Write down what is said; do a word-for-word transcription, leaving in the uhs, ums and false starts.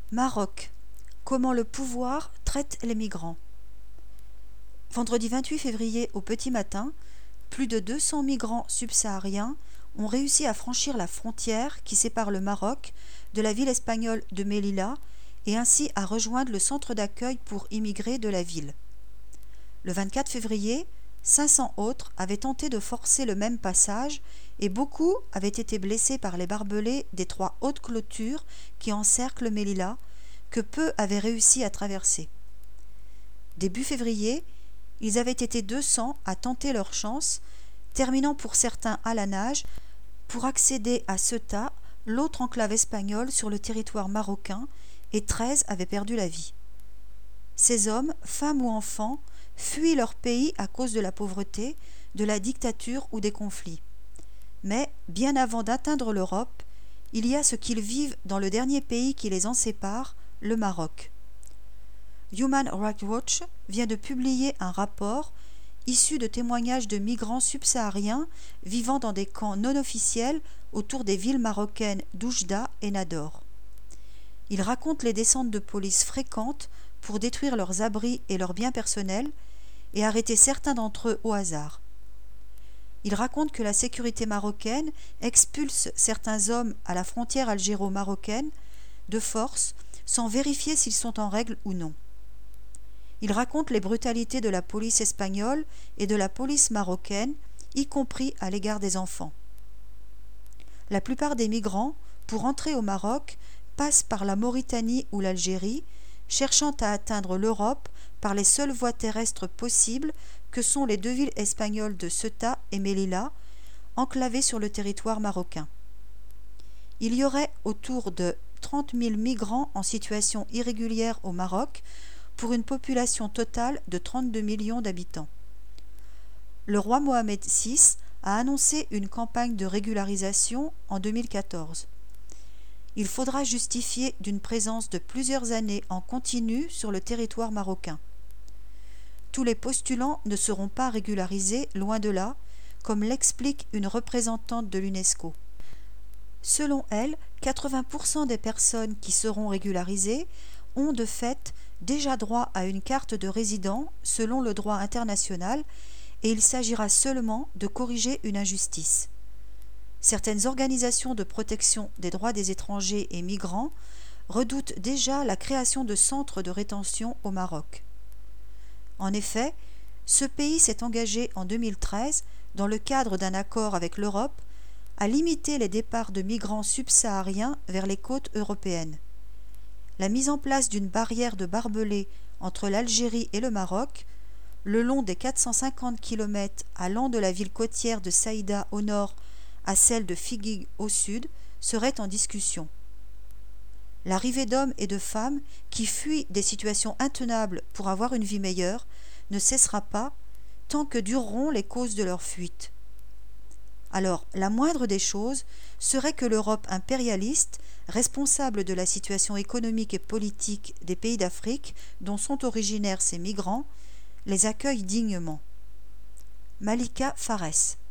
Maroc. Comment le pouvoir traite les migrants. Vendredi vingt-huit février au petit matin, plus de deux cents migrants subsahariens ont réussi à franchir la frontière qui sépare le Maroc de la ville espagnole de Melilla et ainsi à rejoindre le centre d'accueil pour immigrés de la ville. Le vingt-quatre février, cinq cents autres avaient tenté de forcer le même passage et beaucoup avaient été blessés par les barbelés des trois hautes clôtures qui encerclent Melilla, que peu avaient réussi à traverser. Début février, ils avaient été deux cents à tenter leur chance, terminant pour certains à la nage, pour accéder à Ceuta, l'autre enclave espagnole sur le territoire marocain, et treize avaient perdu la vie. Ces hommes, femmes ou enfants, fuient leur pays à cause de la pauvreté, de la dictature ou des conflits. Mais, bien avant d'atteindre l'Europe, il y a ce qu'ils vivent dans le dernier pays qui les en sépare, le Maroc. Human Rights Watch vient de publier un rapport issu de témoignages de migrants subsahariens vivant dans des camps non officiels autour des villes marocaines d'Oujda et Nador. Il raconte les descentes de police fréquentes pour détruire leurs abris et leurs biens personnels et arrêter certains d'entre eux au hasard. Il raconte que la sécurité marocaine expulse certains hommes à la frontière algéro-marocaine de force sans vérifier s'ils sont en règle ou non. Il raconte les brutalités de la police espagnole et de la police marocaine, y compris à l'égard des enfants. La plupart des migrants, pour entrer au Maroc, passent par la Mauritanie ou l'Algérie, cherchant à atteindre l'Europe par les seules voies terrestres possibles que sont les deux villes espagnoles de Ceuta et Melilla, enclavées sur le territoire marocain. Il y aurait autour de trente mille migrants en situation irrégulière au Maroc pour une population totale de trente-deux millions d'habitants. Le roi Mohamed six a annoncé une campagne de régularisation en deux mille quatorze. Il faudra justifier d'une présence de plusieurs années en continu sur le territoire marocain. Tous les postulants ne seront pas régularisés, loin de là, comme l'explique une représentante de l'UNESCO. Selon elle, quatre-vingts pour cent des personnes qui seront régularisées ont de fait déjà droit à une carte de résident selon le droit international et il s'agira seulement de corriger une injustice. Certaines organisations de protection des droits des étrangers et migrants redoutent déjà la création de centres de rétention au Maroc. En effet, ce pays s'est engagé en deux mille treize, dans le cadre d'un accord avec l'Europe, à limiter les départs de migrants subsahariens vers les côtes européennes. La mise en place d'une barrière de barbelés entre l'Algérie et le Maroc, le long des quatre cent cinquante kilomètres allant de la ville côtière de Saïda au nord à celle de Figuig au sud, serait en discussion. L'arrivée d'hommes et de femmes qui fuient des situations intenables pour avoir une vie meilleure ne cessera pas tant que dureront les causes de leur fuite. Alors, la moindre des choses serait que l'Europe impérialiste, responsable de la situation économique et politique des pays d'Afrique dont sont originaires ces migrants, les accueille dignement. Malika Fares.